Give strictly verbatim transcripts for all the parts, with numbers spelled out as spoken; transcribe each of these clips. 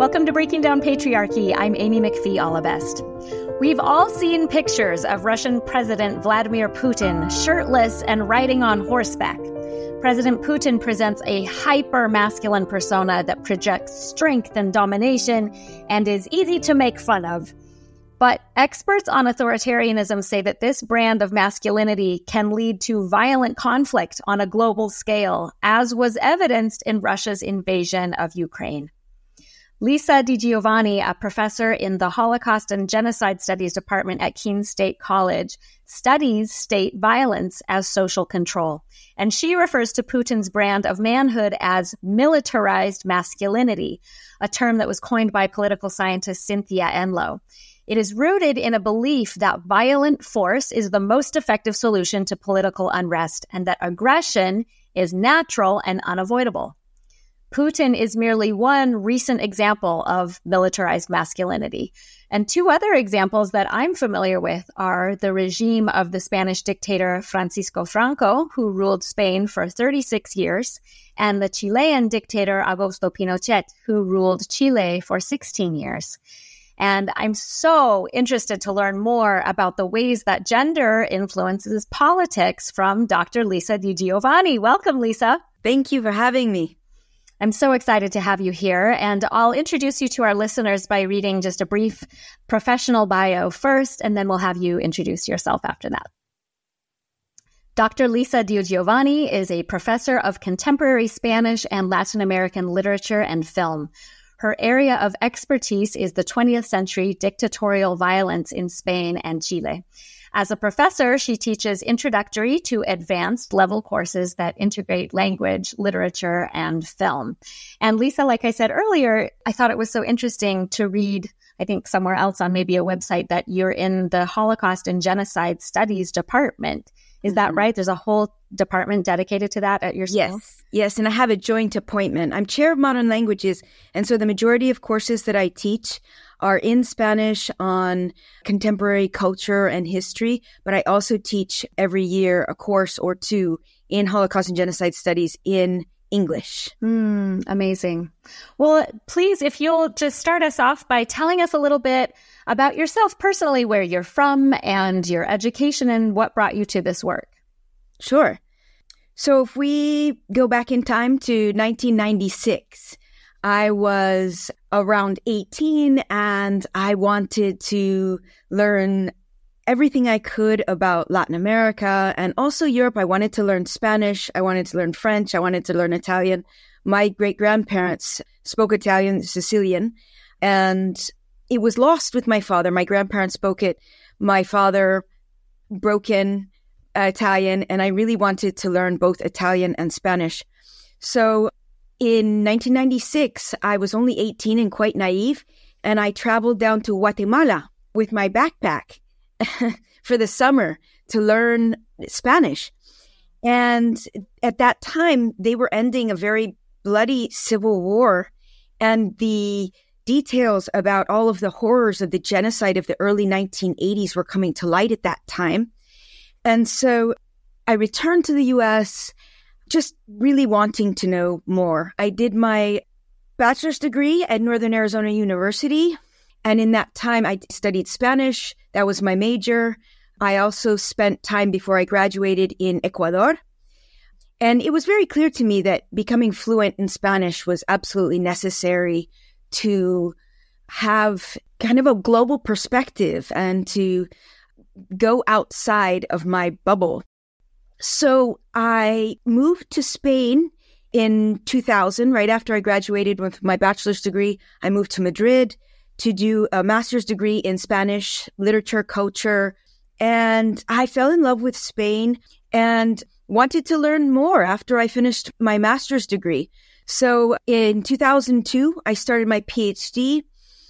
Welcome to Breaking Down Patriarchy. I'm Amy McPhee Allebest. We've all seen pictures of Russian President Vladimir Putin shirtless and riding on horseback. President Putin presents a hyper-masculine persona that projects strength and domination and is easy to make fun of. But experts on authoritarianism say that this brand of masculinity can lead to violent conflict on a global scale, as was evidenced in Russia's invasion of Ukraine. Lisa DiGiovanni, a professor in the Holocaust and Genocide Studies Department at Keene State College, studies state violence as social control. And she refers to Putin's brand of manhood as militarized masculinity, a term that was coined by political scientist Cynthia Enloe. It is rooted in a belief that violent force is the most effective solution to political unrest and that aggression is natural and unavoidable. Putin is merely one recent example of militarized masculinity. And two other examples that I'm familiar with are the regime of the Spanish dictator Francisco Franco, who ruled Spain for thirty-six years, and the Chilean dictator Augusto Pinochet, who ruled Chile for sixteen years. And I'm so interested to learn more about the ways that gender influences politics from Doctor Lisa DiGiovanni. Welcome, Lisa. Thank you for having me. I'm so excited to have you here, and I'll introduce you to our listeners by reading just a brief professional bio first, and then we'll have you introduce yourself after that. Doctor Lisa DiGiovanni is a professor of contemporary Spanish and Latin American literature and film. Her area of expertise is the twentieth century dictatorial violence in Spain and Chile. As a professor, she teaches introductory to advanced level courses that integrate language, literature, and film. And Lisa, like I said earlier, I thought it was so interesting to read, I think somewhere else on maybe a website, that you're in the Holocaust and Genocide Studies Department. Is that right? There's a whole department dedicated to that at your school? Yes, yes, and I have a joint appointment. I'm chair of modern languages, and so the majority of courses that I teach are in Spanish on contemporary culture and history, but I also teach every year a course or two in Holocaust and Genocide Studies in English. Mm, amazing. Well, please, if you'll just start us off by telling us a little bit about yourself personally, where you're from and your education and what brought you to this work. Sure. So if we go back in time to nineteen ninety-six, I was around eighteen and I wanted to learn everything I could about Latin America and also Europe. I wanted to learn Spanish. I wanted to learn French. I wanted to learn Italian. My great-grandparents spoke Italian, Sicilian, and it was lost with my father. My grandparents spoke it. My father broken uh, Italian, and I really wanted to learn both Italian and Spanish. So in nineteen ninety-six, I was only eighteen and quite naive, and I traveled down to Guatemala with my backpack for the summer to learn Spanish. And at that time, they were ending a very bloody civil war, and the details about all of the horrors of the genocide of the early nineteen eighties were coming to light at that time. And so I returned to the U S just really wanting to know more. I did my bachelor's degree at Northern Arizona University, and in that time I studied Spanish. That was my major. I also spent time before I graduated in Ecuador. And it was very clear to me that becoming fluent in Spanish was absolutely necessary to have kind of a global perspective and to go outside of my bubble. So I moved to Spain in two thousand, right after I graduated with my bachelor's degree. I moved to Madrid to do a master's degree in Spanish literature, culture, and I fell in love with Spain and wanted to learn more after I finished my master's degree. So in two thousand two, I started my PhD,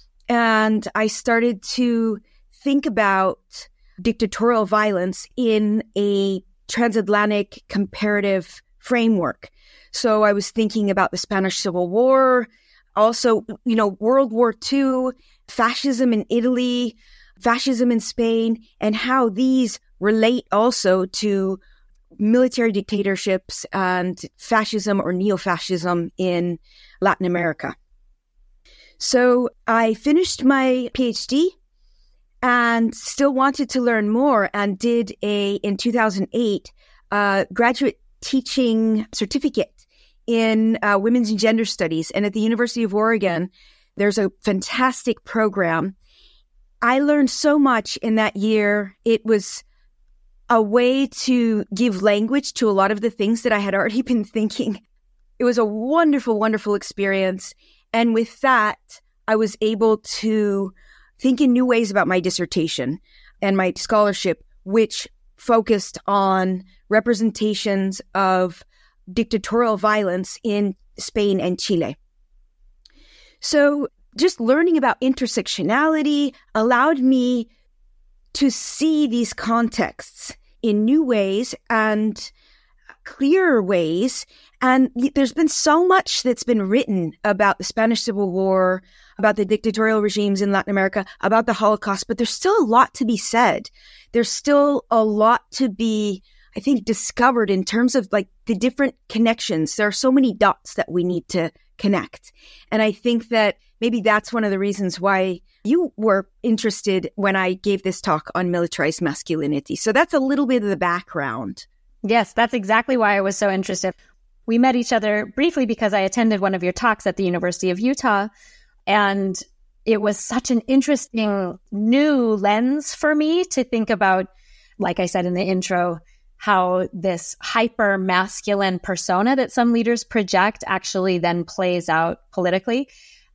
and I started to think about dictatorial violence in a transatlantic comparative framework. So I was thinking about the Spanish Civil War, also, you know, World War Two, fascism in Italy, fascism in Spain, and how these relate also to military dictatorships and fascism or neo-fascism in Latin America. So I finished my PhD and still wanted to learn more, and did a, in two thousand eight, uh, graduate teaching certificate in uh, women's and gender studies. And at the University of Oregon, there's a fantastic program. I learned so much in that year. It was a way to give language to a lot of the things that I had already been thinking. It was a wonderful, wonderful experience. And with that, I was able to think in new ways about my dissertation and my scholarship, which focused on representations of dictatorial violence in Spain and Chile. So just learning about intersectionality allowed me to see these contexts in new ways and clearer ways. And there's been so much that's been written about the Spanish Civil War, about the dictatorial regimes in Latin America, about the Holocaust, but there's still a lot to be said. There's still a lot to be, I think, discovered in terms of like the different connections. There are so many dots that we need to connect. And I think that maybe that's one of the reasons why you were interested when I gave this talk on militarized masculinity. So that's a little bit of the background. Yes, that's exactly why I was so interested. We met each other briefly because I attended one of your talks at the University of Utah, and it was such an interesting new lens for me to think about, like I said in the intro, how this hyper masculine persona that some leaders project actually then plays out politically.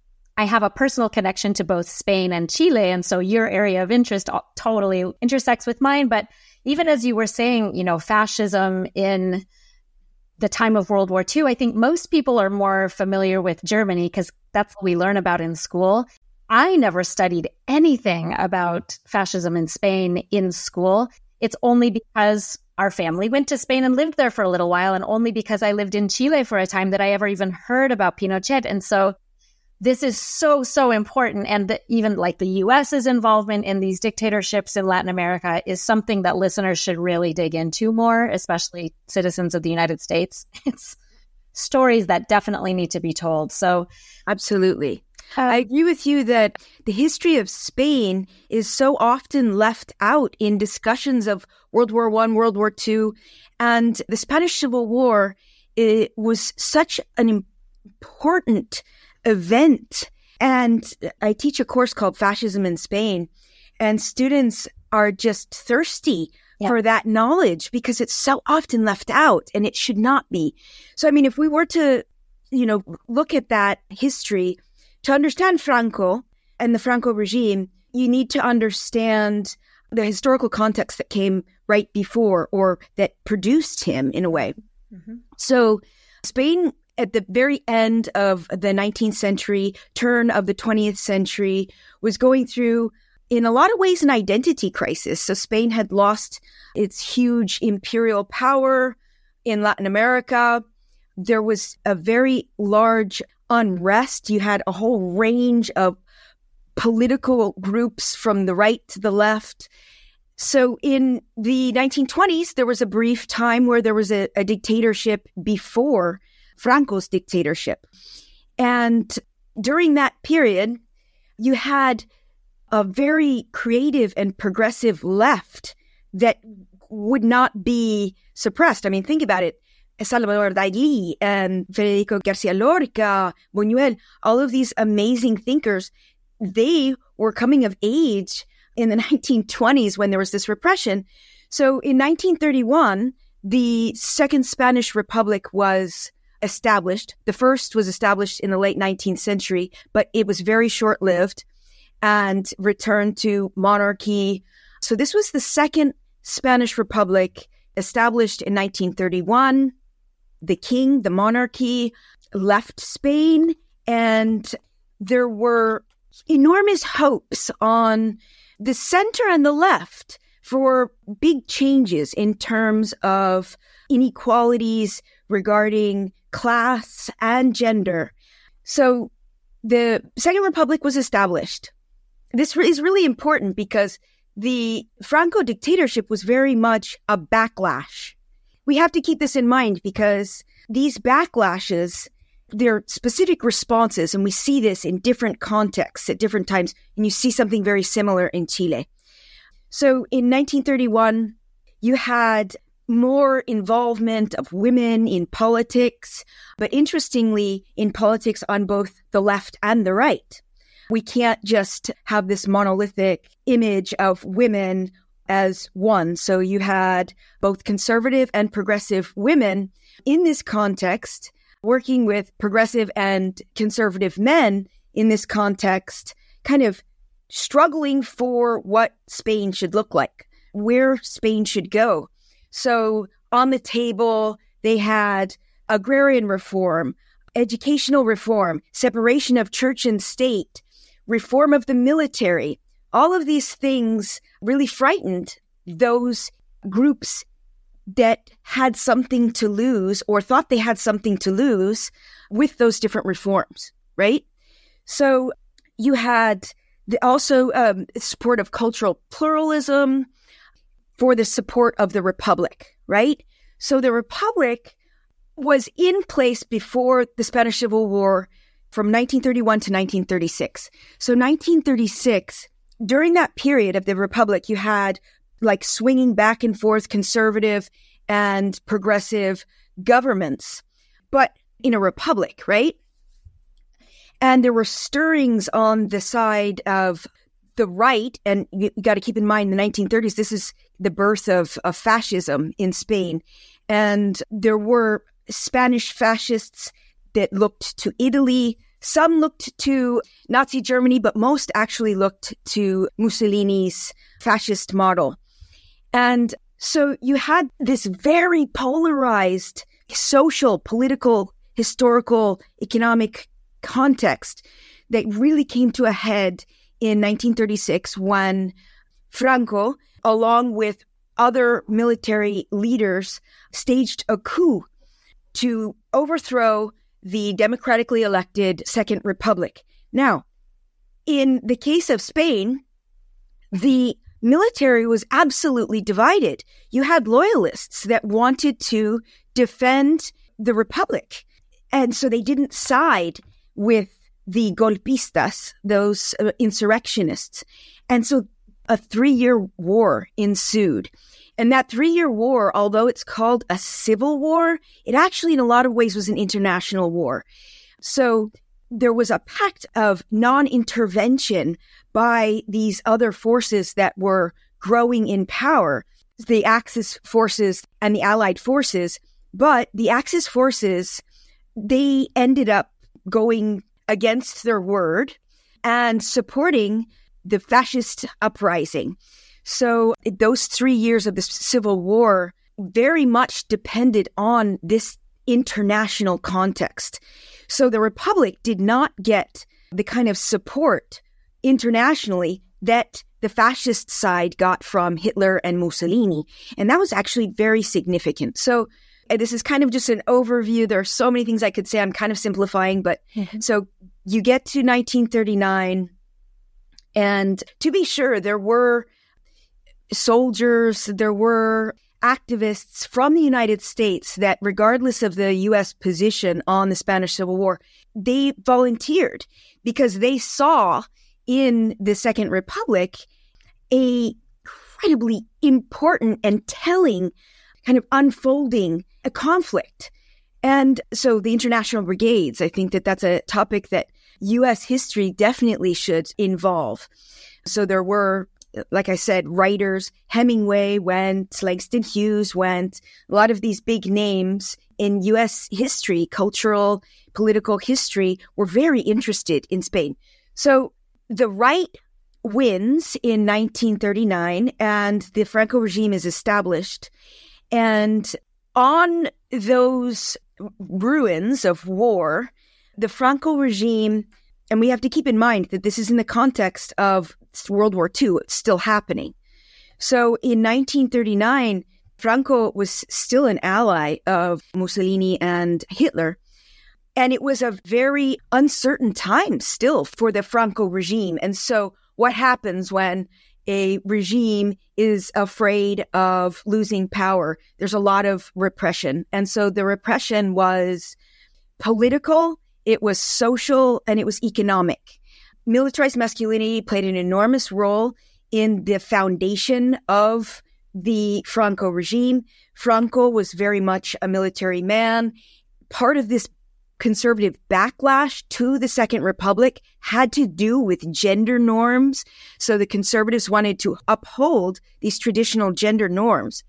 I have a personal connection to both Spain and Chile, and so your area of interest totally intersects with mine. But even as you were saying, you know, fascism in the time of World War Two, I think most people are more familiar with Germany because that's what we learn about in school. I never studied anything about fascism in Spain in school. It's only because our family went to Spain and lived there for a little while, and only because I lived in Chile for a time that I ever even heard about Pinochet. And so this is so, so important. And the, even like the U S's involvement in these dictatorships in Latin America is something that listeners should really dig into more, especially citizens of the United States. It's stories that definitely need to be told. So absolutely. Uh, I agree with you that the history of Spain is so often left out in discussions of World War One, World War Two, and the Spanish Civil War. It was such an important event. And I teach a course called Fascism in Spain, and students are just thirsty yeah. for that knowledge because it's so often left out, and it should not be. So, I mean, if we were to, you know, look at that history, to understand Franco and the Franco regime, you need to understand the historical context that came right before or that produced him in a way. Mm-hmm. So Spain at the very end of the nineteenth century, turn of the twentieth century, was going through, in a lot of ways, an identity crisis. So Spain had lost its huge imperial power in Latin America. There was a very large unrest. You had a whole range of political groups from the right to the left. So in the nineteen twenties, there was a brief time where there was a, a dictatorship before Franco's dictatorship. And during that period, you had a very creative and progressive left that would not be suppressed. I mean, think about it. Salvador Dalí and Federico Garcia Lorca, Buñuel, all of these amazing thinkers, they were coming of age in the nineteen twenties when there was this repression. So in nineteen thirty-one, the Second Spanish Republic was established. The first was established in the late nineteenth century, but it was very short-lived and returned to monarchy. So this was the Second Spanish Republic, established in nineteen thirty-one. The king, the monarchy, left Spain, and there were enormous hopes on the center and the left for big changes in terms of inequalities regarding class and gender. So the Second Republic was established. This is really important because the Franco dictatorship was very much a backlash. We have to keep this in mind because these backlashes there are specific responses, and we see this in different contexts at different times, and you see something very similar in Chile. So in nineteen thirty-one, you had more involvement of women in politics, but interestingly, in politics on both the left and the right. We can't just have this monolithic image of women as one. So you had both conservative and progressive women in this context, working with progressive and conservative men in this context, kind of struggling for what Spain should look like, where Spain should go. So on the table, they had agrarian reform, educational reform, separation of church and state, reform of the military. All of these things really frightened those groups that had something to lose or thought they had something to lose with those different reforms, right? So you had the, also um, support of cultural pluralism for the support of the Republic, right? So the Republic was in place before the Spanish Civil War from nineteen thirty-one to nineteen thirty-six. So nineteen thirty-six, during that period of the Republic, you had like swinging back and forth conservative and progressive governments, but in a republic, right? And there were stirrings on the side of the right, and you got to keep in mind the nineteen thirties, this is the birth of, of fascism in Spain. And there were Spanish fascists that looked to Italy. Some looked to Nazi Germany, but most actually looked to Mussolini's fascist model. And so you had this very polarized social, political, historical, economic context that really came to a head in nineteen thirty-six when Franco, along with other military leaders, staged a coup to overthrow the democratically elected Second Republic. Now, in the case of Spain, the military was absolutely divided. You had loyalists that wanted to defend the Republic. And so they didn't side with the golpistas, those uh, insurrectionists. And so a three-year war ensued. And that three-year war, although it's called a civil war, it actually in a lot of ways was an international war. So there was a pact of non-intervention by these other forces that were growing in power, the Axis forces and the Allied forces. But the Axis forces, they ended up going against their word and supporting the fascist uprising. So those three years of the Civil War very much depended on this international context. So the Republic did not get the kind of support internationally that the fascist side got from Hitler and Mussolini. And that was actually very significant. So this is kind of just an overview. There are so many things I could say. I'm kind of simplifying, but mm-hmm. So you get to nineteen thirty-nine, and to be sure, there were soldiers, there were activists from the United States that, regardless of the U S position on the Spanish Civil War, they volunteered because they saw in the Second Republic a incredibly important and telling kind of unfolding a conflict. And so the international brigades, I think that that's a topic that U S history definitely should involve. So there were, like I said, writers, Hemingway went, Langston Hughes went, a lot of these big names in U S history, cultural, political history, were very interested in Spain. So the right wins in nineteen thirty-nine and the Franco regime is established. And on those ruins of war, the Franco regime, and we have to keep in mind that this is in the context of World War Two, it's still happening. So in nineteen thirty-nine, Franco was still an ally of Mussolini and Hitler. And it was a very uncertain time still for the Franco regime. And so what happens when a regime is afraid of losing power? There's a lot of repression. And so the repression was political it was social, and it was economic. Militarized masculinity played an enormous role in the foundation of the Franco regime. Franco was very much a military man. Part of this conservative backlash to the Second Republic had to do with gender norms. So the conservatives wanted to uphold these traditional gender norms.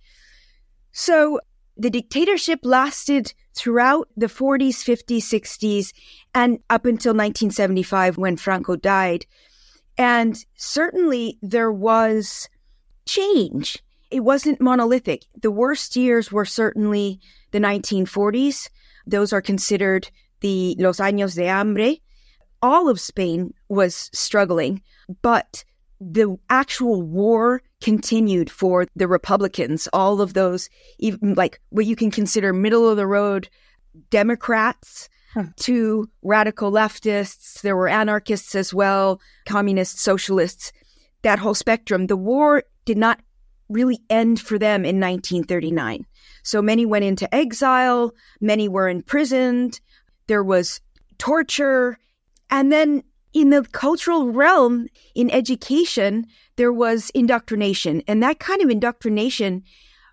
So the dictatorship lasted throughout the forties, fifties, sixties, and up until nineteen seventy-five when Franco died. And certainly there was change. It wasn't monolithic. The worst years were certainly the nineteen forties. Those are considered the Los Años de Hambre. All of Spain was struggling, but the actual war continued for the Republicans. All of those, even like what you can consider middle of the road Democrats huh. to radical leftists. There were anarchists as well, communists, socialists, that whole spectrum. The war did not really end for them in nineteen thirty-nine. So many went into exile, many were imprisoned, there was torture, and then in the cultural realm, in education, there was indoctrination. And that kind of indoctrination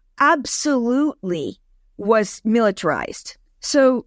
absolutely was militarized. So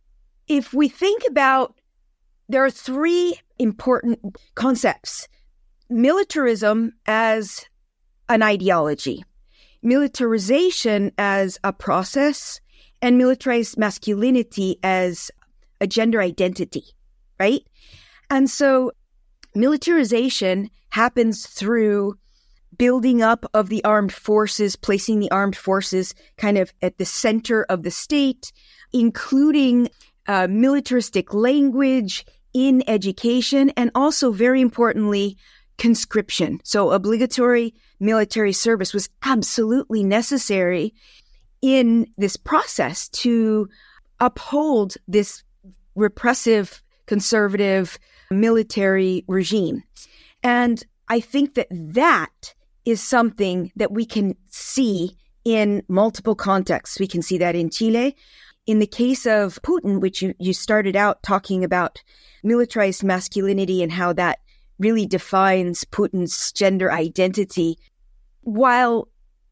if we think about, there are three important concepts. Militarism as an ideology, militarization as a process, and militarized masculinity as a gender identity, right? And so militarization happens through building up of the armed forces, placing the armed forces kind of at the center of the state, including uh, militaristic language in education, and also, very importantly, conscription. So obligatory military service was absolutely necessary in this process to uphold this repressive, conservative military regime. And I think that that is something that we can see in multiple contexts. We can see that in Chile. In the case of Putin, which you, you started out talking about militarized masculinity and how that really defines Putin's gender identity, while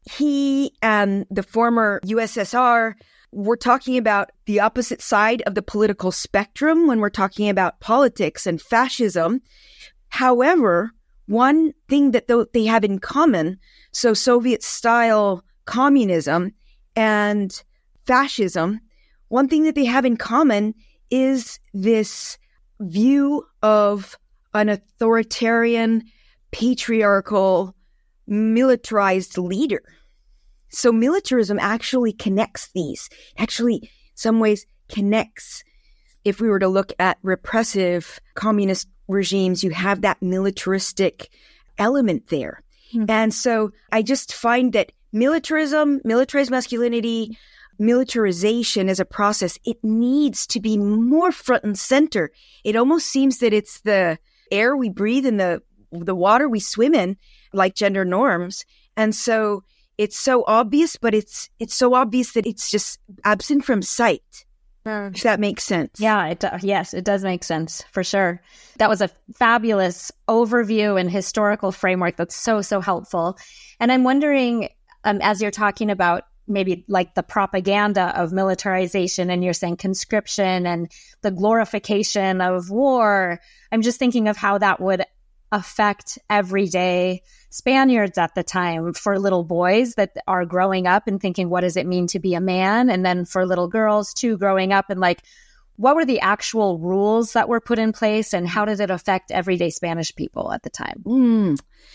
he and the former U S S R were talking about the opposite side of the political spectrum when we're talking about politics and fascism. However, one thing that they have in common, so Soviet-style communism and fascism, one thing that they have in common is this view of an authoritarian, patriarchal, militarized leader. So militarism actually connects these, actually, in some ways, connects. If we were to look at repressive communist regimes, you have that militaristic element there. Mm-hmm. And so I just find that militarism, militarized masculinity, militarization as a process, it needs to be more front and center. It almost seems that it's the air we breathe and the the water we swim in, like gender norms. And so it's so obvious, but it's it's so obvious that it's just absent from sight. Mm. If that makes sense. Yeah, it do- yes, it does make sense, for sure. That was a fabulous overview and historical framework that's so, so helpful. And I'm wondering, um, as you're talking about maybe like the propaganda of militarization, and you're saying conscription and the glorification of war, I'm just thinking of how that would affect everyday Spaniards at the time, for little boys that are growing up and thinking, what does it mean to be a man? And then for little girls too, growing up and like, what were the actual rules that were put in place, and how did it affect everyday Spanish people at the time? Mm.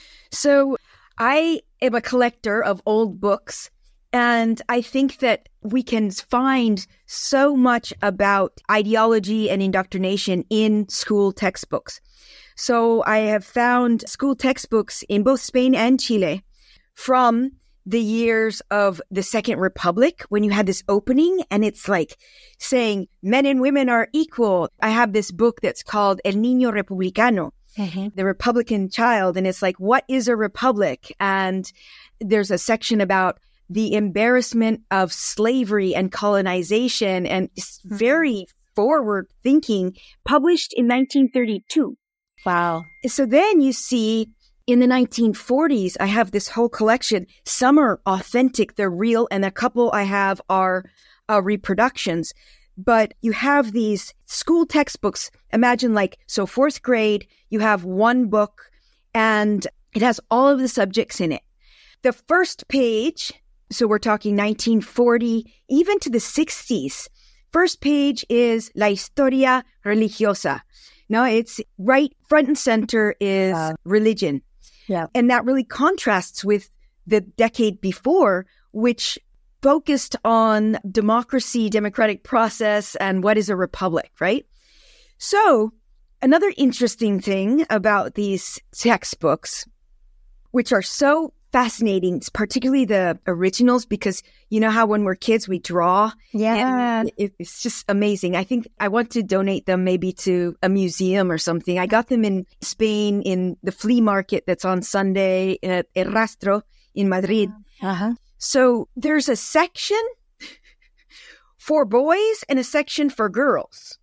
So I am a collector of old books, and I think that we can find so much about ideology and indoctrination in school textbooks. So I have found school textbooks in both Spain and Chile from the years of the Second Republic, when you had this opening and it's like saying men and women are equal. I have this book that's called El Niño Republicano, mm-hmm. the Republican child. And it's like, what is a republic? And there's a section about the embarrassment of slavery and colonization. And it's very forward thinking, published in nineteen thirty-two. Wow. So then you see in the nineteen forties, I have this whole collection. Some are authentic, they're real, and a couple I have are uh, reproductions. But you have these school textbooks. Imagine like, so fourth grade, you have one book and it has all of the subjects in it. The first page, so we're talking nineteen forty, even to the sixties. First page is La Historia Religiosa. No, it's right front and center is uh, religion. Yeah. And that really contrasts with the decade before, which focused on democracy, democratic process, and what is a republic, right? So another interesting thing about these textbooks, which are so fascinating, particularly the originals, because you know how when we're kids, we draw? Yeah. It, it's just amazing. I think I want to donate them maybe to a museum or something. I got them in Spain in the flea market that's on Sunday at El Rastro in Madrid. Uh-huh. So there's a section for boys and a section for girls.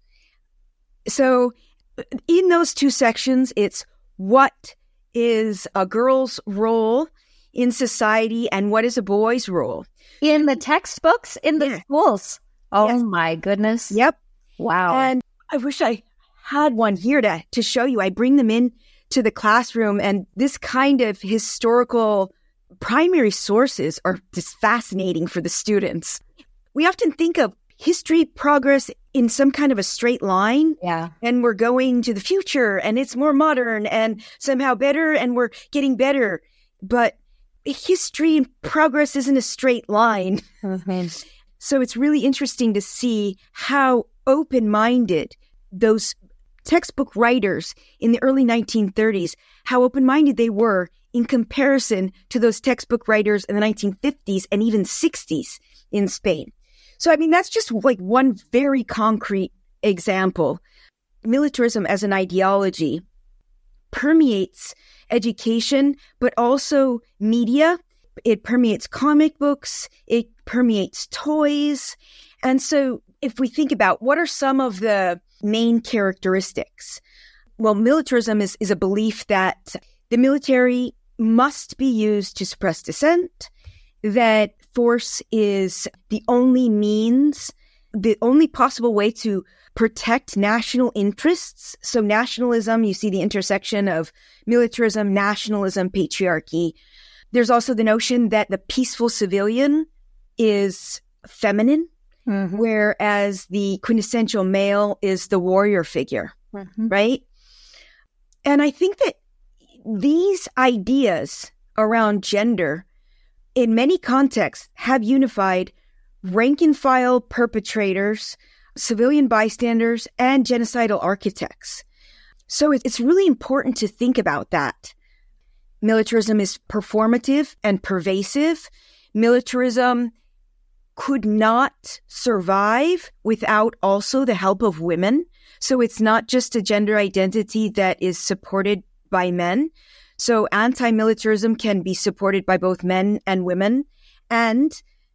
So in those two sections, it's what is a girl's role in society and what is a boy's role. In the textbooks, in the yeah. schools. Oh, yes. my goodness. Yep. Wow. And I wish I had one here to, to show you. I bring them in to the classroom, and this kind of historical primary sources are just fascinating for the students. We often think of history progress in some kind of a straight line. Yeah. And we're going to the future and it's more modern and somehow better and we're getting better. But history and progress isn't a straight line. Mm-hmm. So it's really interesting to see how open-minded those textbook writers in the early nineteen thirties, how open-minded they were in comparison to those textbook writers in the nineteen fifties and even sixties in Spain. So, I mean, that's just like one very concrete example. Militarism as an ideology permeates education, but also media. It permeates comic books. It permeates toys. And so if we think about what are some of the main characteristics, well, militarism is, is a belief that the military must be used to suppress dissent, that force is the only means, the only possible way to protect national interests. So nationalism, you see the intersection of militarism, nationalism, patriarchy. There's also the notion that the peaceful civilian is feminine, mm-hmm. whereas the quintessential male is the warrior figure, mm-hmm. right? And I think that these ideas around gender in many contexts have unified rank-and-file perpetrators, civilian bystanders, and genocidal architects. So it's really important to think about that. Militarism is performative and pervasive. Militarism could not survive without also the help of women. So it's not just a gender identity that is supported by men. So anti-militarism can be supported by both men and women, and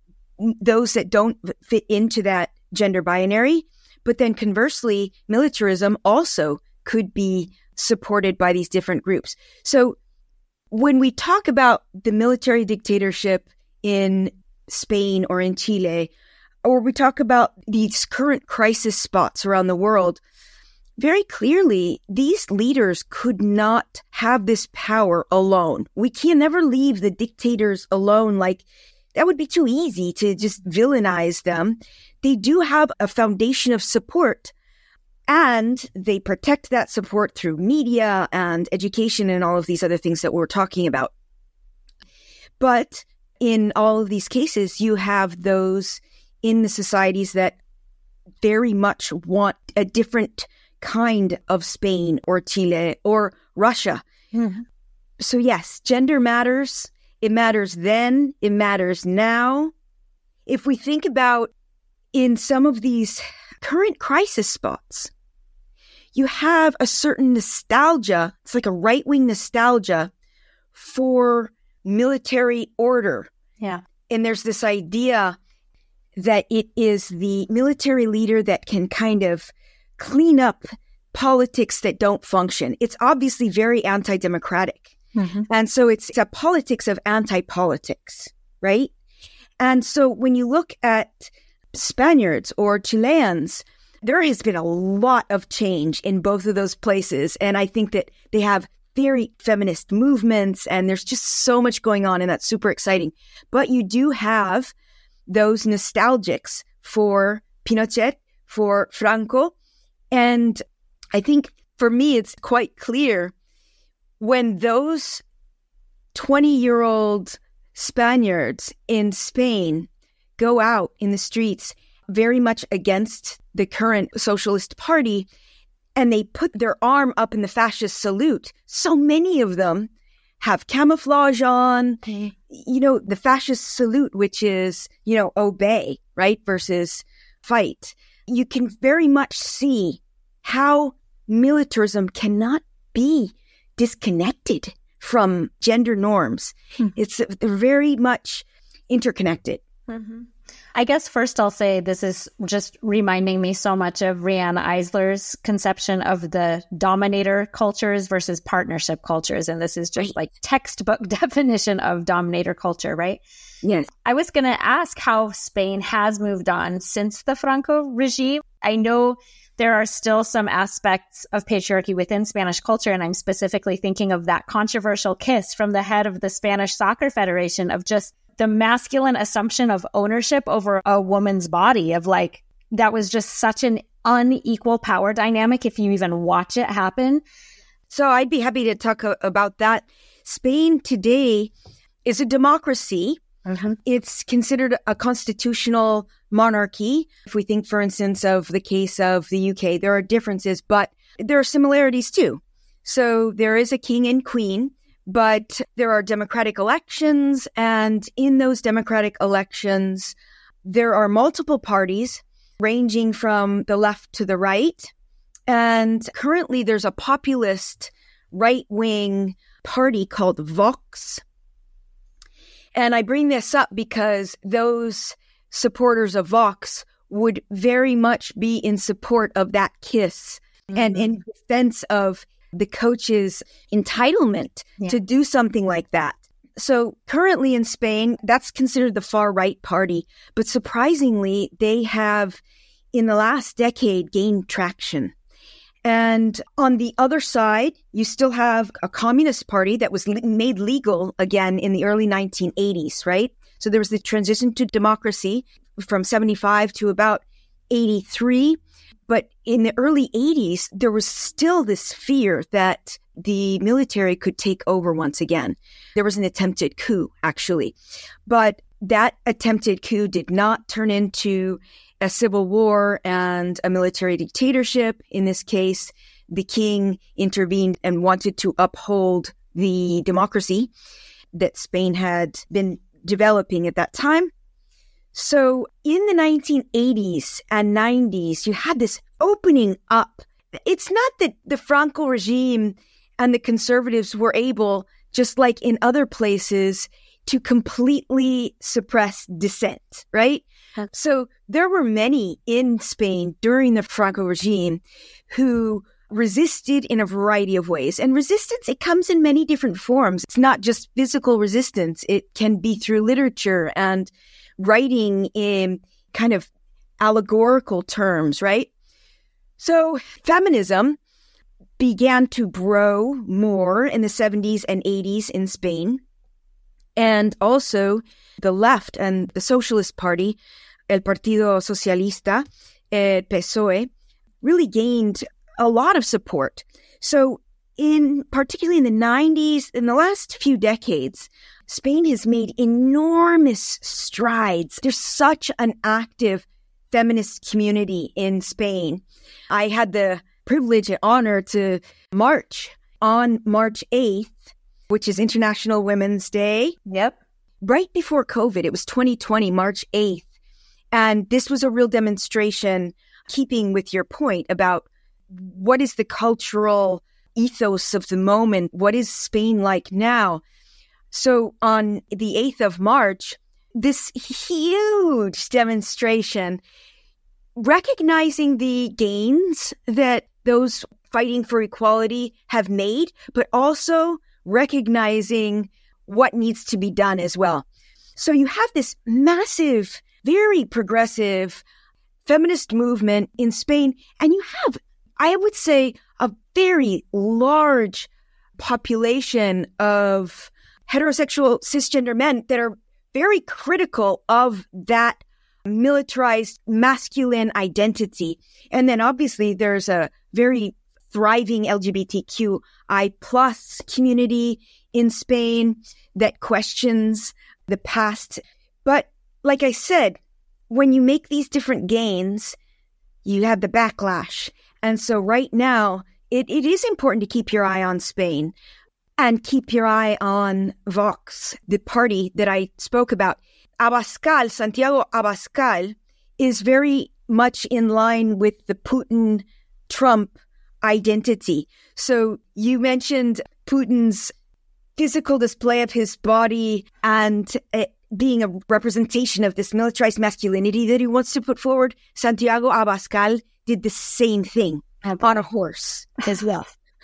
those that don't fit into that gender binary. But then conversely, militarism also could be supported by these different groups. So when we talk about the military dictatorship in Spain or in Chile, or we talk about these current crisis spots around the world, very clearly, these leaders could not have this power alone. We can never leave the dictators alone. Like, that would be too easy to just villainize them. They do have a foundation of support, and they protect that support through media and education and all of these other things that we're talking about. But in all of these cases, you have those in the societies that very much want a different kind of Spain or Chile or Russia. Mm-hmm. So yes, gender matters. It matters then. It matters now. If we think about in some of these current crisis spots, you have a certain nostalgia. It's like a right-wing nostalgia for military order. Yeah. And there's this idea that it is the military leader that can kind of clean up politics that don't function. It's obviously very anti-democratic. Mm-hmm. And so it's, it's a politics of anti-politics, right? And so when you look at Spaniards or Chileans, there has been a lot of change in both of those places. And I think that they have very feminist movements and there's just so much going on and that's super exciting. But you do have those nostalgics for Pinochet, for Franco. And I think for me, it's quite clear when those twenty-year-old Spaniards in Spain go out in the streets very much against the current Socialist Party, and they put their arm up in the fascist salute. So many of them have camouflage on, okay. you know, the fascist salute, which is, you know, obey, right, versus fight. You can very much see how militarism cannot be disconnected from gender norms. Hmm. It's very much interconnected. Mm-hmm. I guess first I'll say this is just reminding me so much of Riane Eisler's conception of the dominator cultures versus partnership cultures. And this is just right. like textbook definition of dominator culture, right? Yes. I was going to ask how Spain has moved on since the Franco regime. I know there are still some aspects of patriarchy within Spanish culture, and I'm specifically thinking of that controversial kiss from the head of the Spanish Soccer Federation of just the masculine assumption of ownership over a woman's body, of like, that was just such an unequal power dynamic if you even watch it happen. So I'd be happy to talk a- about that. Spain today is a democracy. Mm-hmm. It's considered a constitutional monarchy. If we think, for instance, of the case of the U K, there are differences, but there are similarities too. So there is a king and queen, but there are democratic elections, and in those democratic elections, there are multiple parties ranging from the left to the right. And currently there's a populist right-wing party called Vox. And I bring this up because those supporters of Vox would very much be in support of that kiss mm-hmm. and in defense of the coach's entitlement yeah. to do something like that. So currently in Spain, that's considered the far right party. But surprisingly, they have, in the last decade, gained traction. And on the other side, you still have a communist party that was le- made legal again in the early nineteen eighties, right? So there was the transition to democracy from seventy-five to about eighty-three. But in the early eighties, there was still this fear that the military could take over once again. There was an attempted coup, actually. But that attempted coup did not turn into a civil war and a military dictatorship. In this case, the king intervened and wanted to uphold the democracy that Spain had been developing at that time. So in the nineteen eighties and nineties, you had this opening up. It's not that the Franco regime and the conservatives were able, just like in other places, to completely suppress dissent, right? So there were many in Spain during the Franco regime who resisted in a variety of ways. And resistance, it comes in many different forms. It's not just physical resistance. It can be through literature and writing in kind of allegorical terms, right? So feminism began to grow more in the seventies and eighties in Spain. And also the left and the Socialist Party, El Partido Socialista, eh, P S O E, really gained a lot of support. So in particularly in the nineties, in the last few decades, Spain has made enormous strides. There's such an active feminist community in Spain. I had the privilege and honor to march on March eighth, which is International Women's Day. Yep. Right before COVID, it was twenty twenty, March eighth. And this was a real demonstration, keeping with your point about what is the cultural ethos of the moment? What is Spain like now? So on the eighth of March, this huge demonstration, recognizing the gains that those fighting for equality have made, but also recognizing what needs to be done as well. So you have this massive, very progressive feminist movement in Spain, and you have, I would say, a very large population of heterosexual cisgender men that are very critical of that militarized masculine identity. And then obviously there's a very thriving L G B T Q I plus community in Spain that questions the past. But like I said, when you make these different gains, you have the backlash. And so right now, it, it is important to keep your eye on Spain and keep your eye on Vox, the party that I spoke about. Abascal, Santiago Abascal, is very much in line with the Putin-Trump identity. So you mentioned Putin's physical display of his body and uh, being a representation of this militarized masculinity that he wants to put forward. Santiago Abascal did the same thing on a horse as well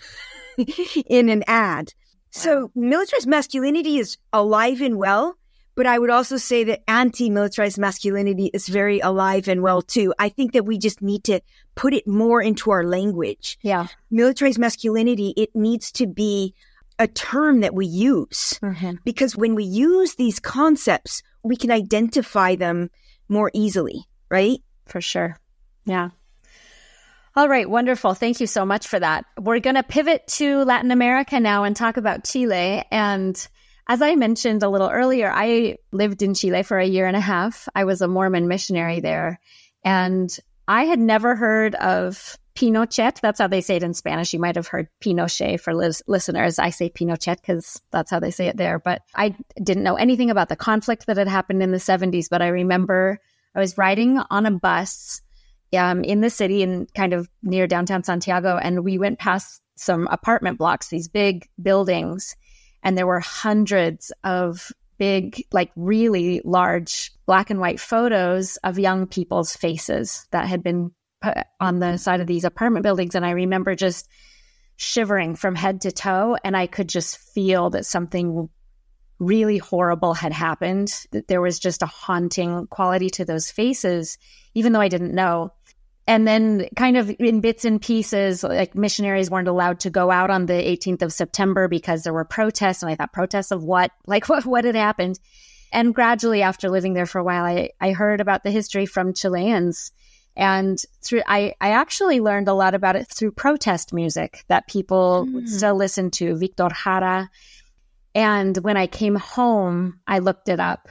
in an ad. So militarized masculinity is alive and well, but I would also say that anti-militarized masculinity is very alive and well too. I think that we just need to put it more into our language. Yeah. Militarized masculinity, it needs to be a term that we use, mm-hmm. because when we use these concepts, we can identify them more easily, right? For sure. Yeah. All right. Wonderful. Thank you so much for that. We're going to pivot to Latin America now and talk about Chile. And as I mentioned a little earlier, I lived in Chile for a year and a half. I was a Mormon missionary there. And I had never heard of Pinochet. That's how they say it in Spanish. You might have heard Pinochet for lis- listeners. I say Pinochet because that's how they say it there. But I didn't know anything about the conflict that had happened in the seventies. But I remember I was riding on a bus um, in the city and kind of near downtown Santiago. And we went past some apartment blocks, these big buildings. And there were hundreds of big, like really large black and white photos of young people's faces that had been put on the side of these apartment buildings. And I remember just shivering from head to toe. And I could just feel that something really horrible had happened. That there was just a haunting quality to those faces, even though I didn't know. And then kind of in bits and pieces, like missionaries weren't allowed to go out on the eighteenth of September because there were protests. And I thought, protests of what? Like what, what had happened? And gradually after living there for a while, I, I heard about the history from Chileans. And through I, I actually learned a lot about it through protest music that people mm. would still listen to, Victor Jara. And when I came home, I looked it up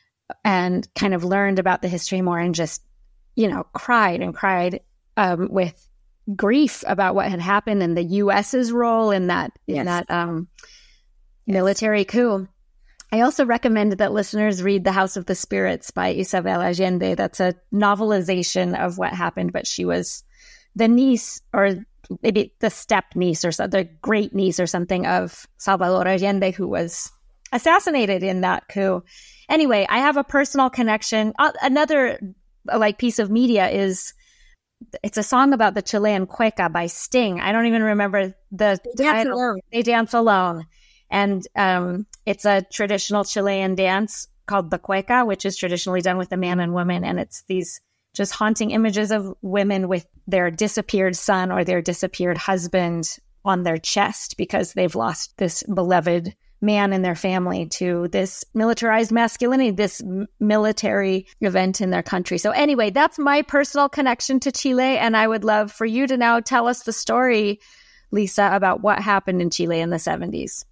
and kind of learned about the history more and just, you know, cried and cried um, with grief about what had happened and the U S's role in that, yes. in that um, yes. military coup. I also recommend that listeners read The House of the Spirits by Isabel Allende. That's a novelization of what happened, but she was the niece or maybe the step niece or so, the great niece or something of Salvador Allende, who was assassinated in that coup. Anyway, I have a personal connection. Uh, another like piece of media is it's a song about the Chilean cueca by Sting. I don't even remember the they dance title. Alone. They Dance Alone. And um, it's a traditional Chilean dance called the cueca, which is traditionally done with a man and woman. And it's these just haunting images of women with their disappeared son or their disappeared husband on their chest because they've lost this beloved man in their family to this militarized masculinity, this m- military event in their country. So anyway, that's my personal connection to Chile. And I would love for you to now tell us the story, Lisa, about what happened in Chile in the seventies.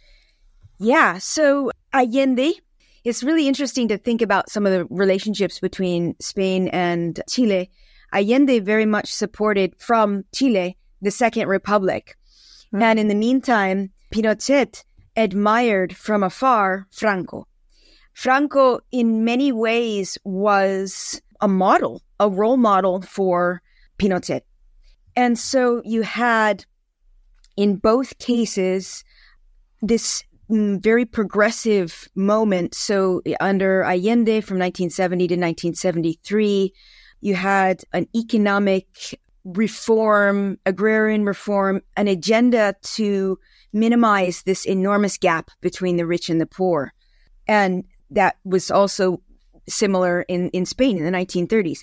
Yeah, so Allende, it's really interesting to think about some of the relationships between Spain and Chile. Allende very much supported from Chile the Second Republic. Mm-hmm. And in the meantime, Pinochet admired from afar Franco. Franco, in many ways, was a model, a role model for Pinochet. And so you had, in both cases, this mm, very progressive moment. So under Allende from nineteen seventy to nineteen seventy-three, you had an economic reform, agrarian reform, an agenda to minimize this enormous gap between the rich and the poor. And that was also similar in, in Spain in the nineteen thirties.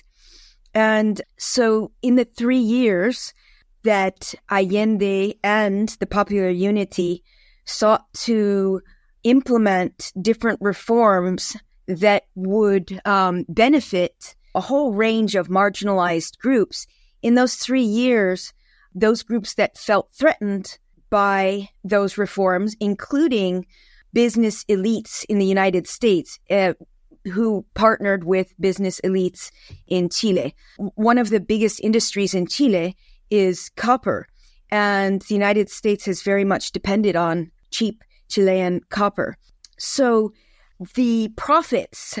And so in the three years that Allende and the Popular Unity sought to implement different reforms that would um, benefit a whole range of marginalized groups, in those three years, those groups that felt threatened by those reforms, including business elites in the United States, uh, who partnered with business elites in Chile. One of the biggest industries in Chile is copper, and the United States has very much depended on cheap Chilean copper. So the profits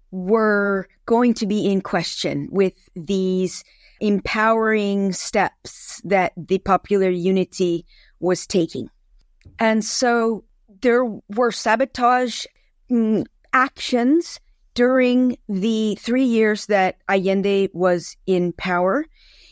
were going to be in question with these empowering steps that the Popular Unity was taking. And so there were sabotage mm, actions during the three years that Allende was in power.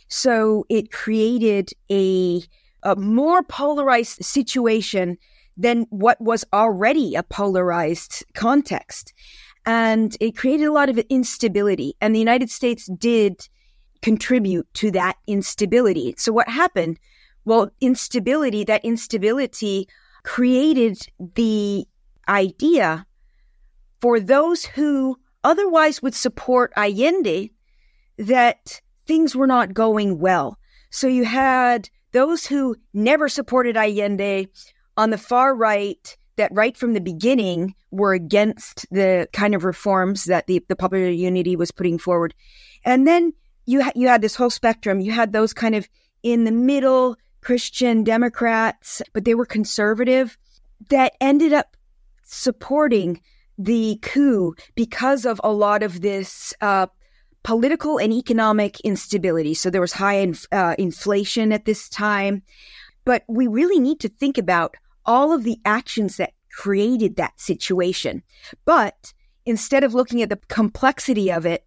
So it created a, a more polarized situation than what was already a polarized context. And it created a lot of instability. And the United States did contribute to that instability. So what happened? Well, instability, that instability created the idea for those who otherwise would support Allende that things were not going well. So you had those who never supported Allende on the far right that right from the beginning were against the kind of reforms that the, the Popular Unity was putting forward. And then you, ha- you had this whole spectrum. You had those kind of in the middle Christian Democrats, but they were conservative, that ended up supporting the coup because of a lot of this uh, political and economic instability. So there was high inf- uh, inflation at this time. But we really need to think about all of the actions that created that situation. But instead of looking at the complexity of it,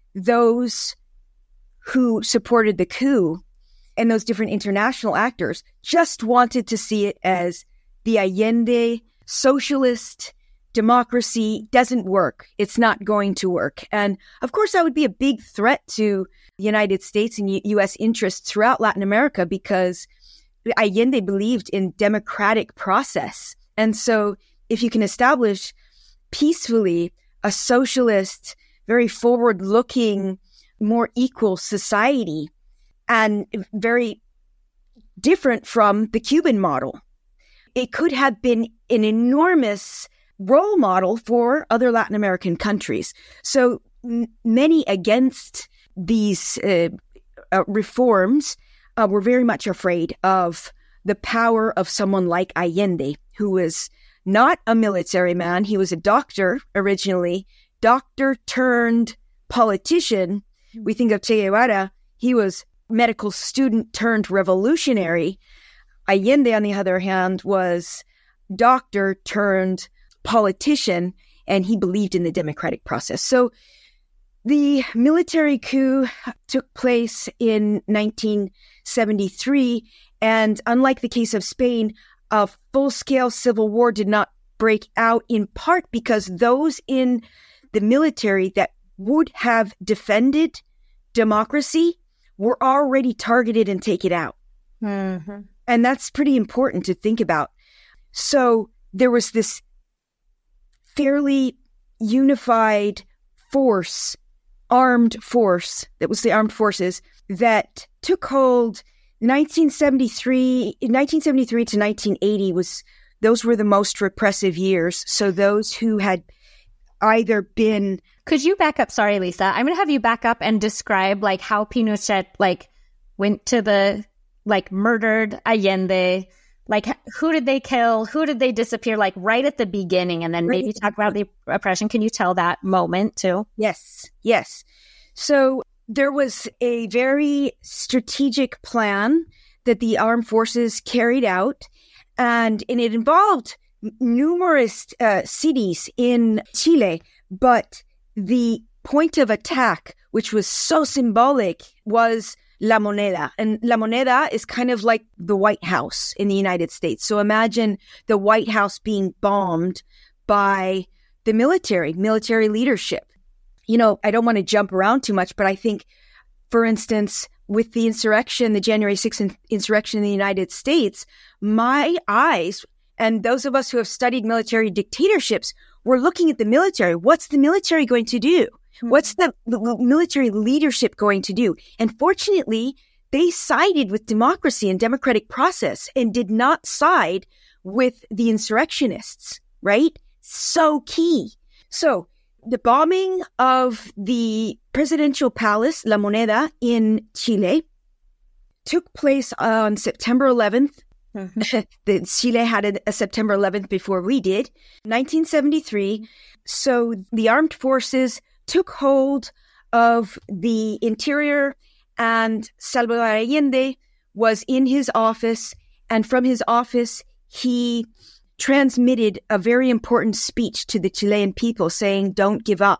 those who supported the coup and those different international actors just wanted to see it as the Allende socialist democracy doesn't work. It's not going to work. And of course, that would be a big threat to the United States and U- U.S. interests throughout Latin America, because Allende believed in democratic process. And so if you can establish peacefully a socialist, very forward-looking, more equal society, and very different from the Cuban model, it could have been an enormous role model for other Latin American countries. So m- many against these uh, uh, reforms uh, were very much afraid of the power of someone like Allende, who was not a military man. He was a doctor originally, doctor turned politician. We think of Che Guevara. He was medical student turned revolutionary. Allende, on the other hand, was doctor turned politician, and he believed in the democratic process. So the military coup took place in nineteen seventy-three, and unlike the case of Spain, a full-scale civil war did not break out, in part because those in the military that would have defended democracy were already targeted and taken out. Mm-hmm. And that's pretty important to think about. So there was this fairly unified force, armed force, that was the armed forces, that took hold nineteen seventy-three, nineteen seventy-three to nineteen eighty was, those were the most repressive years. So those who had either been... Could you back up? Sorry, Lisa. I'm going to have you back up and describe like how Pinochet like went to the, like murdered Allende. Like, who did they kill? Who did they disappear? Like, right at the beginning, and then maybe talk about the oppression. Can you tell that moment, too? Yes, yes. So there was a very strategic plan that the armed forces carried out, and, and it involved numerous uh, cities in Chile, but the point of attack, which was so symbolic, was La Moneda. And La Moneda is kind of like the White House in the United States. So imagine the White House being bombed by the military, military leadership. You know, I don't want to jump around too much, but I think, for instance, with the insurrection, the January sixth in- insurrection in the United States, my eyes, and those of us who have studied military dictatorships, were looking at the military. What's the military going to do? What's the, the military leadership going to do? And fortunately, they sided with democracy and democratic process and did not side with the insurrectionists, right? So key. So the bombing of the presidential palace, La Moneda, in Chile took place on September eleventh. Mm-hmm. the, Chile had a, a September eleventh before we did, nineteen seventy-three. So the armed forces took hold of the interior, and Salvador Allende was in his office, and from his office, he transmitted a very important speech to the Chilean people saying, don't give up.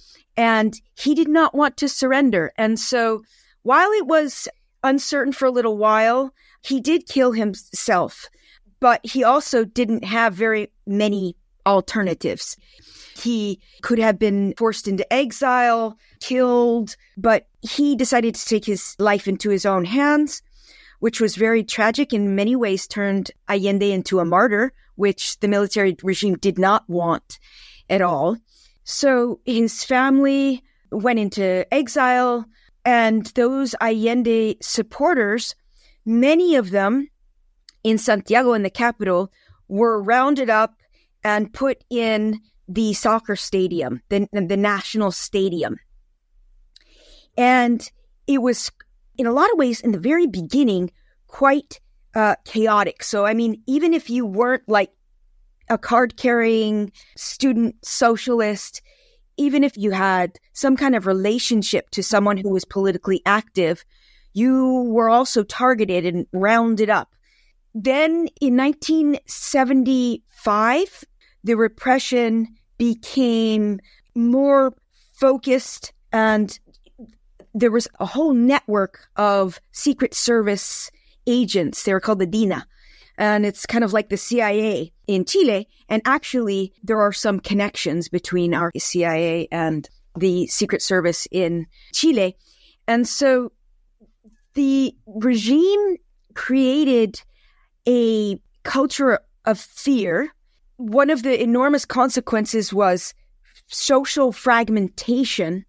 And he did not want to surrender. And so while it was uncertain for a little while, he did kill himself, but he also didn't have very many alternatives. He could have been forced into exile, killed, but he decided to take his life into his own hands, which was very tragic, in many ways turned Allende into a martyr, which the military regime did not want at all. So his family went into exile, and those Allende supporters, many of them in Santiago, in the capital, were rounded up and put in the soccer stadium, the, the national stadium. And it was, in a lot of ways, in the very beginning, quite uh, chaotic. So, I mean, even if you weren't like a card-carrying student socialist, even if you had some kind of relationship to someone who was politically active, you were also targeted and rounded up. Then in nineteen seventy-five, the repression became more focused, and there was a whole network of Secret Service agents. They were called the DINA. And it's kind of like the C I A in Chile. And actually, there are some connections between our C I A and the Secret Service in Chile. And so the regime created a culture of fear. One of the enormous consequences was social fragmentation.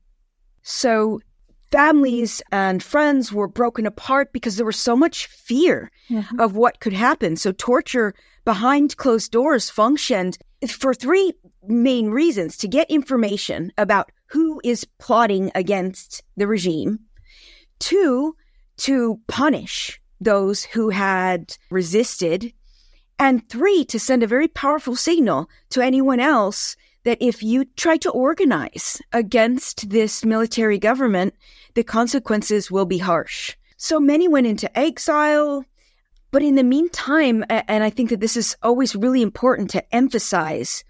So families and friends were broken apart because there was so much fear mm-hmm. of what could happen. So torture behind closed doors functioned for three main reasons: to get information about who is plotting against the regime, two, to punish those who had resisted, and three, to send a very powerful signal to anyone else that if you try to organize against this military government, the consequences will be harsh. So many went into exile, but in the meantime, and I think that this is always really important to emphasize,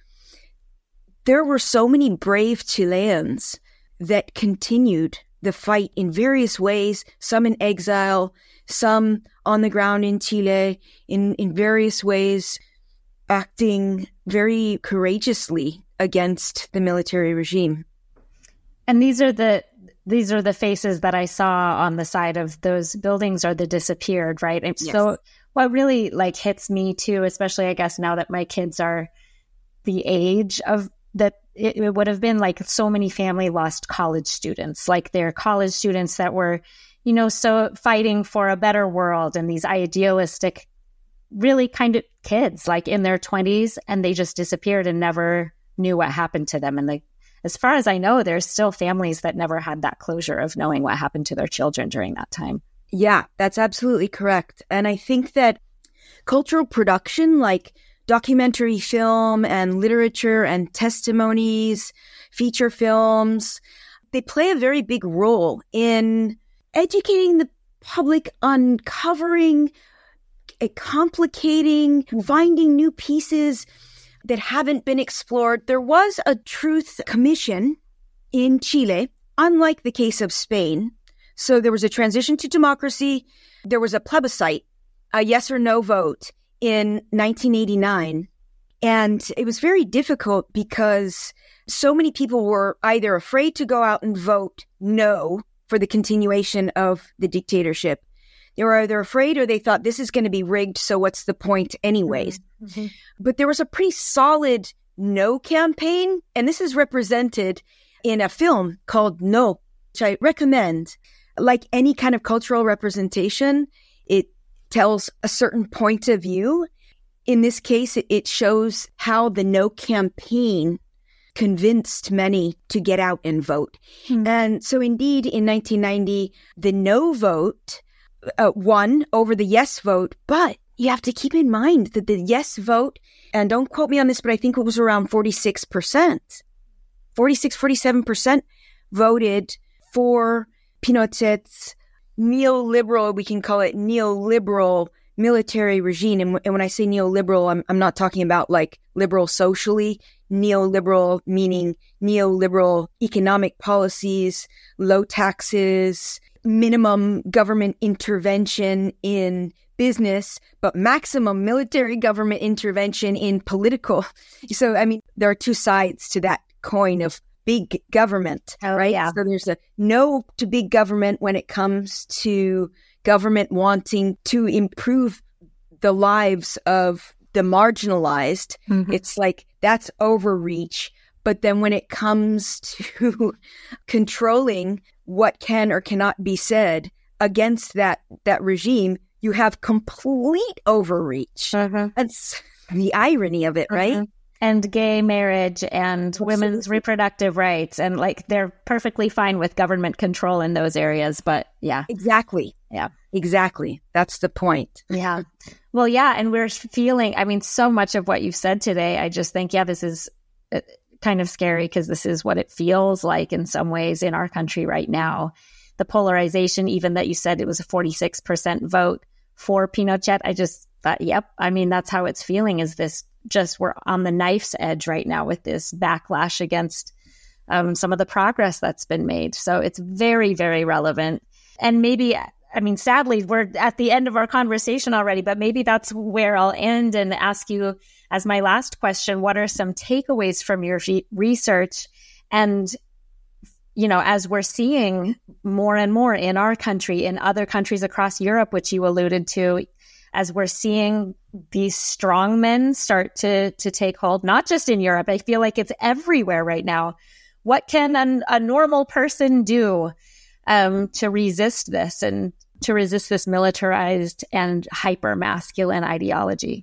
there were so many brave Chileans that continued the fight in various ways, some in exile, some on the ground in Chile, in, in various ways, acting very courageously against the military regime. And these are the these are the faces that I saw on the side of those buildings, are the disappeared, right? And yes. So what really like hits me too, especially I guess now that my kids are the age of that, it, it would have been like so many family lost college students, like they're college students that were, you know, so fighting for a better world, and these idealistic, really kind of kids like in their twenties, and they just disappeared and never knew what happened to them. And like, as far as I know, there's still families that never had that closure of knowing what happened to their children during that time. Yeah, that's absolutely correct. And I think that cultural production, like documentary film and literature and testimonies, feature films, they play a very big role in educating the public, uncovering uh, complicating, finding new pieces that haven't been explored. There was a truth commission in Chile, unlike the case of Spain. So there was a transition to democracy. There was a plebiscite, a yes or no vote in nineteen eighty-nine. And it was very difficult because so many people were either afraid to go out and vote no for the continuation of the dictatorship. They were either afraid or they thought this is going to be rigged, so what's the point anyways? Mm-hmm. But there was a pretty solid no campaign, and this is represented in a film called No, which I recommend. Like any kind of cultural representation, it tells a certain point of view. In this case, it shows how the No campaign convinced many to get out and vote. Hmm. And so indeed, in nineteen ninety, the No vote uh, won over the yes vote, but you have to keep in mind that the yes vote, and don't quote me on this, but I think it was around forty-six percent, forty-six, forty-seven percent voted for Pinochet's neoliberal, we can call it neoliberal military regime. And, w- and when I say neoliberal, I'm, I'm not talking about like liberal socially, neoliberal meaning neoliberal economic policies, low taxes, minimum government intervention in business, but maximum military government intervention in political. So, I mean, there are two sides to that coin of big government, oh, right? Yeah. So there's a no to big government when it comes to government wanting to improve the lives of the marginalized. Mm-hmm. It's like that's overreach. But then when it comes to controlling what can or cannot be said against that, that regime, you have complete overreach. Mm-hmm. That's the irony of it, right? Mm-hmm. And gay marriage and Absolutely. Women's reproductive rights. And like, they're perfectly fine with government control in those areas. But yeah. Exactly. Yeah. Exactly. That's the point. Yeah. Well, yeah. And we're feeling, I mean, so much of what you've said today, I just think, yeah, this is kind of scary because this is what it feels like in some ways in our country right now. The polarization, even that you said it was a forty-six percent vote for Pinochet. I just thought, yep. I mean, that's how it's feeling, is this just we're on the knife's edge right now with this backlash against um, some of the progress that's been made. So it's very, very relevant. And maybe, I mean, sadly, we're at the end of our conversation already, but maybe that's where I'll end and ask you as my last question, what are some takeaways from your research? And, you know, as we're seeing more and more in our country, in other countries across Europe, which you alluded to, as we're seeing these strong men start to to take hold, not just in Europe, I feel like it's everywhere right now. What can a, a normal person do um, to resist this and to resist this militarized and hyper-masculine ideology?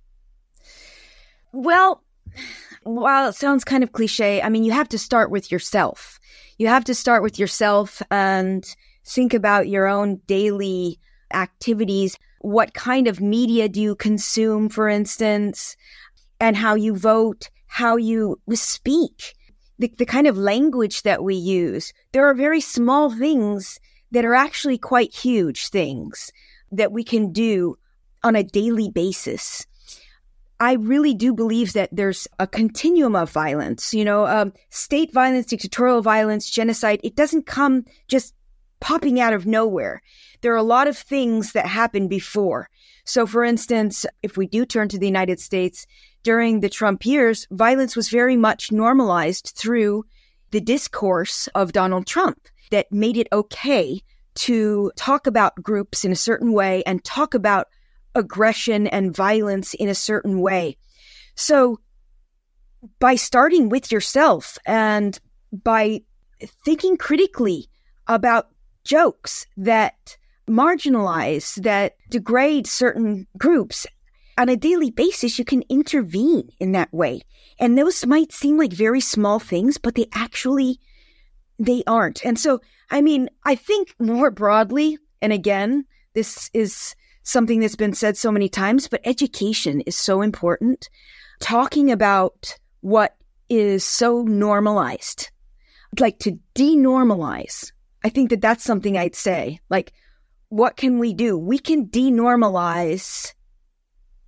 Well, while it sounds kind of cliche, I mean, you have to start with yourself. You have to start with yourself and think about your own daily activities. What kind of media do you consume, for instance, and how you vote, how you speak, the, the kind of language that we use. There are very small things that are actually quite huge things that we can do on a daily basis. I really do believe that there's a continuum of violence, you know, um, state violence, dictatorial violence, genocide. It doesn't come just popping out of nowhere. There are a lot of things that happened before. So, for instance, if we do turn to the United States, during the Trump years, violence was very much normalized through the discourse of Donald Trump that made it okay to talk about groups in a certain way and talk about aggression and violence in a certain way. So, by starting with yourself and by thinking critically about jokes that marginalize, that degrade certain groups, on a daily basis, you can intervene in that way. And those might seem like very small things, but they actually, they aren't. And so, I mean, I think more broadly, and again, this is something that's been said so many times, but education is so important. Talking about what is so normalized, like to denormalize. I think that that's something I'd say. Like, what can we do? We can denormalize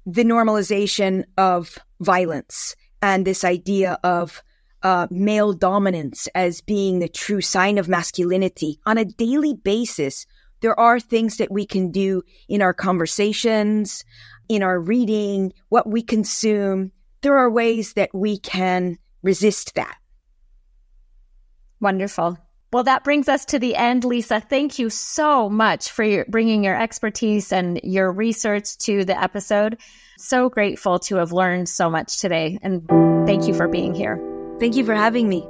the normalization of violence and this idea of uh, male dominance as being the true sign of masculinity. On a daily basis, there are things that we can do in our conversations, in our reading, what we consume. There are ways that we can resist that. Wonderful. Well, that brings us to the end, Lisa. Thank you so much for your, bringing your expertise and your research to the episode. So grateful to have learned so much today. And thank you for being here. Thank you for having me.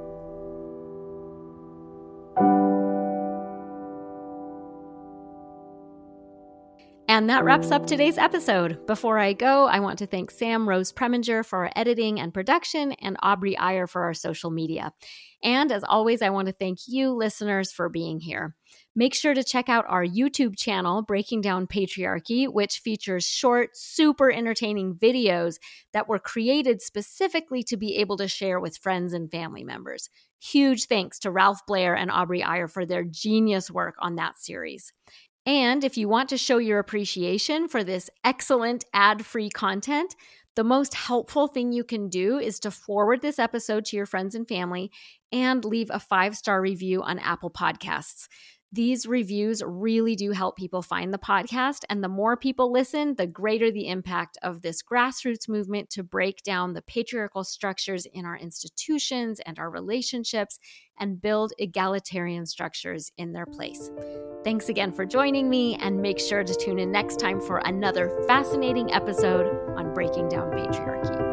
And that wraps up today's episode. Before I go, I want to thank Sam Rose Preminger for our editing and production and Aubrey Iyer for our social media. And as always, I want to thank you listeners for being here. Make sure to check out our YouTube channel, Breaking Down Patriarchy, which features short, super entertaining videos that were created specifically to be able to share with friends and family members. Huge thanks to Ralph Blair and Aubrey Iyer for their genius work on that series. And if you want to show your appreciation for this excellent ad-free content, the most helpful thing you can do is to forward this episode to your friends and family and leave a five-star review on Apple Podcasts. These reviews really do help people find the podcast, and the more people listen, the greater the impact of this grassroots movement to break down the patriarchal structures in our institutions and our relationships and build egalitarian structures in their place. Thanks again for joining me, and make sure to tune in next time for another fascinating episode on Breaking Down Patriarchy.